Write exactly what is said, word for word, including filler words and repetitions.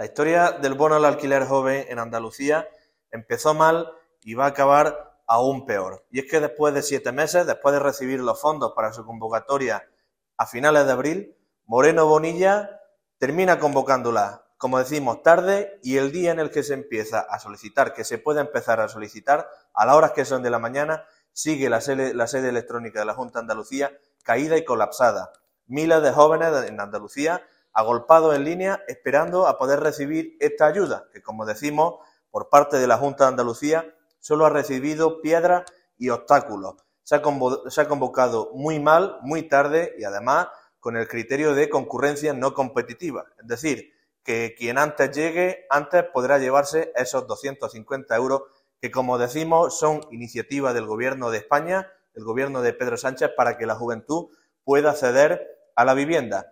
La historia del bono al alquiler joven en Andalucía empezó mal y va a acabar aún peor. Y es que después de siete meses, después de recibir los fondos para su convocatoria a finales de abril, Moreno Bonilla termina convocándola, como decimos, tarde, y el día en el que se empieza a solicitar, que se puede empezar a solicitar, a las horas que son de la mañana, sigue la sede, la sede electrónica de la Junta de Andalucía caída y colapsada. Miles de jóvenes en Andalucía agolpados en línea esperando a poder recibir esta ayuda, que como decimos, por parte de la Junta de Andalucía solo ha recibido piedras y obstáculos. Se ha, convo se ha convocado muy mal, muy tarde y además con el criterio de concurrencia no competitiva. Es decir, que quien antes llegue, antes podrá llevarse esos doscientos cincuenta euros que, como decimos, son iniciativa del Gobierno de España, del Gobierno de Pedro Sánchez, para que la juventud pueda acceder a la vivienda.